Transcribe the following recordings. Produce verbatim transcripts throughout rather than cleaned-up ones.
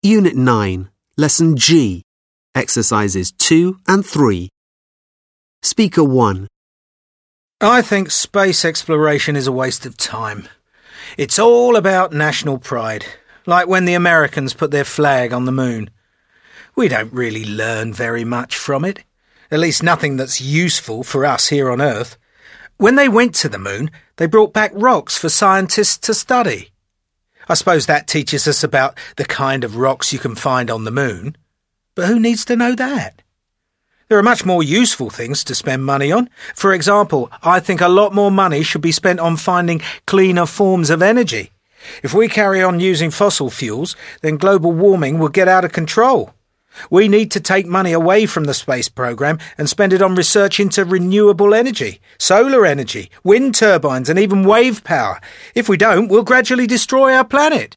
Unit nine, Lesson G, Exercises two and three. Speaker one. I think space exploration is a waste of time. It's all about national pride, like when the Americans put their flag on the moon. We don't really learn very much from it, at least nothing that's useful for us here on Earth. When they went to the moon, they brought back rocks for scientists to study. I suppose that teaches us about the kind of rocks you can find on the moon. But who needs to know that? There are much more useful things to spend money on. For example, I think a lot more money should be spent on finding cleaner forms of energy. If we carry on using fossil fuels, then global warming will get out of control. We need to take money away from the space program and spend it on research into renewable energy, solar energy, wind turbines and even wave power. If we don't, we'll gradually destroy our planet.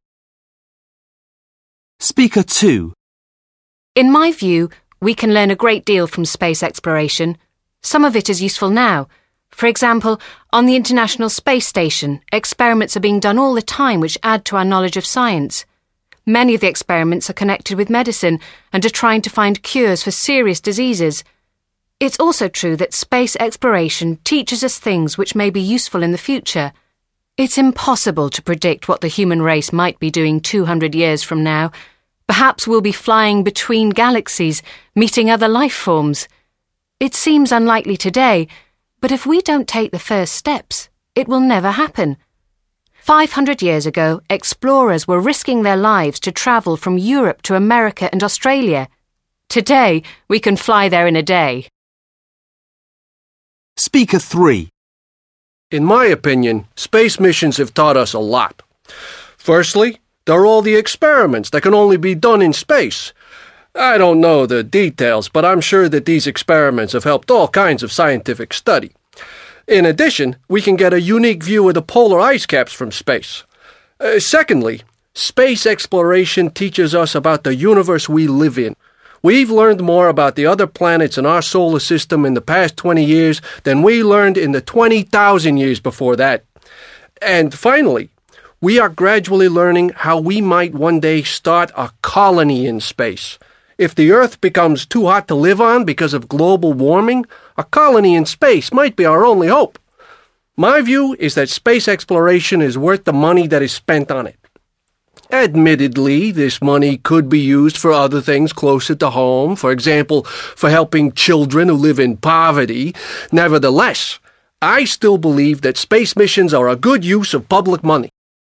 Speaker two. In my view, we can learn a great deal from space exploration. Some of it is useful now. For example, on the International Space Station, experiments are being done all the time which add to our knowledge of science. Many of the experiments are connected with medicine and are trying to find cures for serious diseases. It's also true that space exploration teaches us things which may be useful in the future. It's impossible to predict what the human race might be doing two hundred years from now. Perhaps we'll be flying between galaxies, meeting other life forms. It seems unlikely today, but if we don't take the first steps, it will never happen. Five hundred years ago, explorers were risking their lives to travel from Europe to America and Australia. Today, we can fly there in a day. Speaker three. In my opinion, space missions have taught us a lot. Firstly, there are all the experiments that can only be done in space. I don't know the details, but I'm sure that these experiments have helped all kinds of scientific study. In addition, we can get a unique view of the polar ice caps from space. Uh, secondly, space exploration teaches us about the universe we live in. We've learned more about the other planets in our solar system in the past twenty years than we learned in the twenty thousand years before that. And finally, we are gradually learning how we might one day start a colony in space. If the Earth becomes too hot to live on because of global warming, a colony in space might be our only hope. My view is that space exploration is worth the money that is spent on it. Admittedly, this money could be used for other things closer to home, for example, for helping children who live in poverty. Nevertheless, I still believe that space missions are a good use of public money.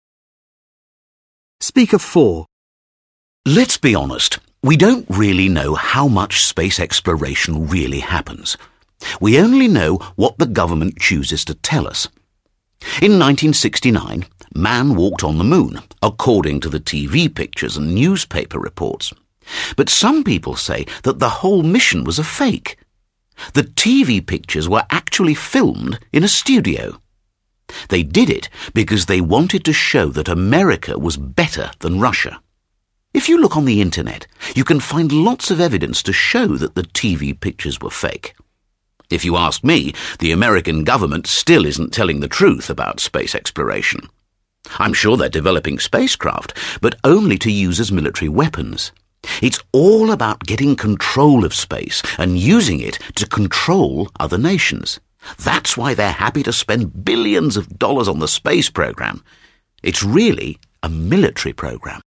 Speaker four. Let's be honest. We don't really know how much space exploration really happens. We only know what the government chooses to tell us. In nineteen sixty-nine, man walked on the moon, according to the T V pictures and newspaper reports. But some people say that the whole mission was a fake. The T V pictures were actually filmed in a studio. They did it because they wanted to show that America was better than Russia. If you look on the internet, you can find lots of evidence to show that the T V pictures were fake. If you ask me, the American government still isn't telling the truth about space exploration. I'm sure they're developing spacecraft, but only to use as military weapons. It's all about getting control of space and using it to control other nations. That's why they're happy to spend billions of dollars on the space program. It's really a military program.